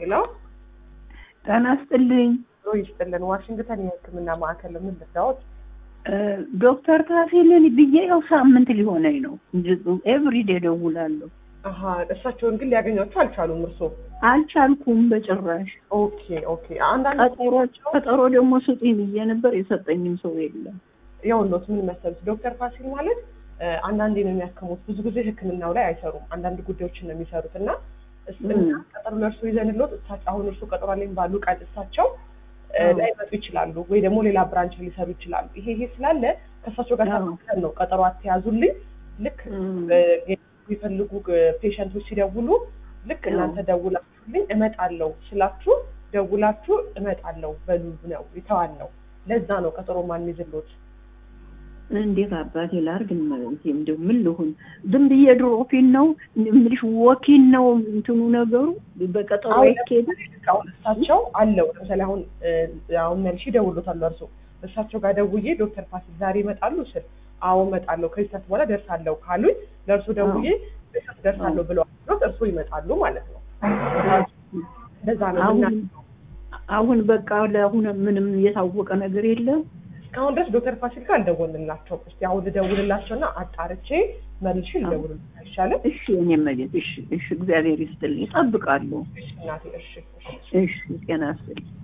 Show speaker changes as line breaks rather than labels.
ሄሎ
ጤና ይስጥልኝ።
ይስጥልን። ዋሽንግተን የሕክምና ማዕከል ምን ልታወት?
ዶክተር ካፌልን ብዬ ያው ሳምንት ሊሆነኝ ነው ኤቭሪዴ ደውላለሁ።
እሳቸውን ግን ሊያገኟቸው አልቻሉም። እርስዎ?
አልቻልኩም በጭራሽ።
ኦኬ። አንዳንድ
ቀጠሮ ደግሞ ስጡኝ ብዬ ነበር፣ የሰጠኝም ሰው የለም።
ያውሎት ምን መሰሉት ዶክተር ፋሲል ማለት አንዳንዴ ነው የሚያክሙት። ብዙ ጊዜ ሕክምናው ላይ አይሰሩም። አንዳንድ ጉዳዮችን ነው የሚሰሩት እና ቀጠሮ ለእርሱ ይዘንሎት እሳቸው አሁን እርሱ ቀጠሮ ላይ ባሉ ቀን እሳቸው ላይመጡ ይችላሉ፣ ወይ ደግሞ ሌላ ብራንች ሊሰሩ ይችላሉ። ይሄ ስላለ ከእሳቸው ጋር ተመካከል ነው ቀጠሮ አትያዙልኝ። ልክ የሚፈልጉ ፔሸንቶች ሲደውሉ ልክ እናንተ ደውላችሁልኝ እመጣለሁ ስላችሁ ደውላችሁ እመጣለሁ በሉ ነው ይተዋል ነው። ለዛ ነው ቀጠሮ ማን ይዝሎት።
እንዴት አባቴ ላርግ ማለት እንደው ምን ልሁን? ዝም ብዬ ድሮፊን ነው ምልሽ ወኪን ነው እንትኑ ነገሩ በቀጠሮ ይኬድ
እሳቸው አለው። ለምሳሌ አሁን መልሽ ደውሎታል እርሱ እሳቸው ጋር ደውዬ ዶክተር ፋሲል ዛሬ ይመጣሉ ስል አዎ እመጣለሁ ከዚህ ሰዓት በኋላ ደርሳለሁ ካሉኝ ለእርሱ ደውዬ ደርሳለሁ ብለው እርሱ ይመጣሉ ማለት ነው። ለዛ ነው
አሁን በቃ ለአሁን ምንም የታወቀ ነገር የለም።
እስካሁን ድረስ ዶክተር ፋሲል ጋር አልደወልንላቸውም። እስቲ አሁን ልደውልላቸውና አጣርቼ መልሼ ልደውልላቸው አይሻልም?
እሺ እኔ ማለት እሺ እግዚአብሔር ይስጥልኝ፣ እጠብቃለሁ።
እሺ እናቴ እሺ
ጤና ይስጥልኝ።